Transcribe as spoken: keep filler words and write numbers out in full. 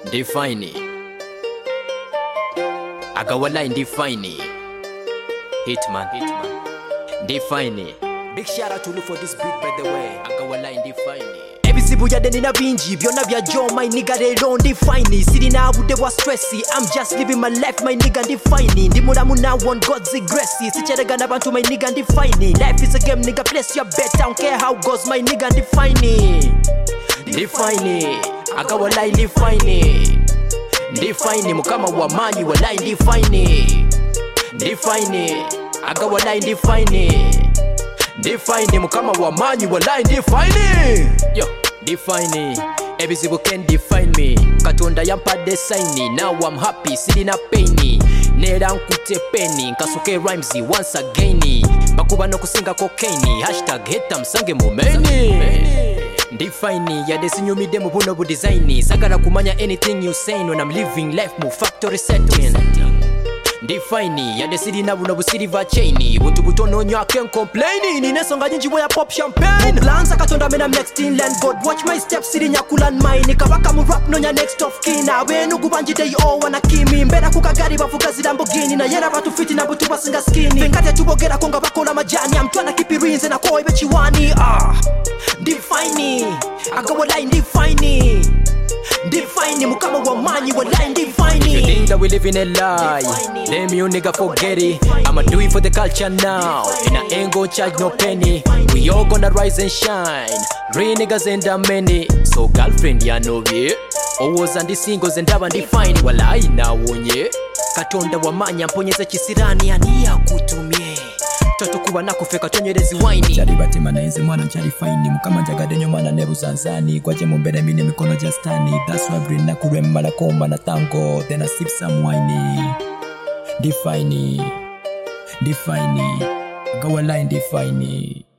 Define it. I got a line, define it. Hitman, Hitman. Define it. Big shout out to you for this beat, by the way. I got a line, define it. Ebisibu ya deni na binji byonna bya Joe, my nigga they don't define it. Sitting now with the was stressy, I'm just living my life, my nigga define it. Ndi muramu now on God's grace. Sicherega n'abantu, my nigga define it. Life is a game, nigga, place your bet. I don't care how it goes, my nigga define it. Define it. I got a line, define it. Define it. Mukama wa manyi wa line, define it. Define it. I got a line, define it. Define it. Mukama wa manyi wa line, define it. Yo, define it. Ebisibu can define me. Katonda yampadde sign. Now I'm happy, sitting up pain. Nera nkute penny. Nkasuke rhymes once again. Bakuba no kusinga cocaine. Hashtag heta msange mumeni. Define ya desinyumide mu buno bu design. Sagala kumanya anything you saying when I'm living life mu factory setting. Define ya desiri na buno bu silver chain. Buntu butono nyo I can't complain. Nine songa nyinji ya pop champagne. Lanza katonda mena next in land. God watch my steps siri nyakula mine. Kabaka mu rap no nya next of kin. Wenu gubanji they all wanna kimi. Mbera kukagari bafuka zidambogini. Na yera batu fiti na butu basinga skinny. Venkate tubogera konga bakola majani. I'm tryna keep it real and I call it chiwani. Ah, define it. I got a line, define it. Define it. Mukama wa manyi wa line, define it. You think that we live in a lie? Damn you nigga, forget it. I'ma do it for the culture now, and I ain't gon' charge no penny. We all gonna rise and shine. Real niggas and the many. So girlfriend ya no ye. Always and the singles and daba define. Walai na wonye. Katonda wa manya mponyeza chisirani ania kutumie. Toto kuba nakufeka tonyerezi wine. Chari batima na enzi mwana mchari faini. Mukama njagade nyomana nebu zanzani. Kwa jemu mbele mine mikono justani. That's why bring na kuremba na komba na tango. Then I sip some wine. Define it. Define it. I got a line, define it.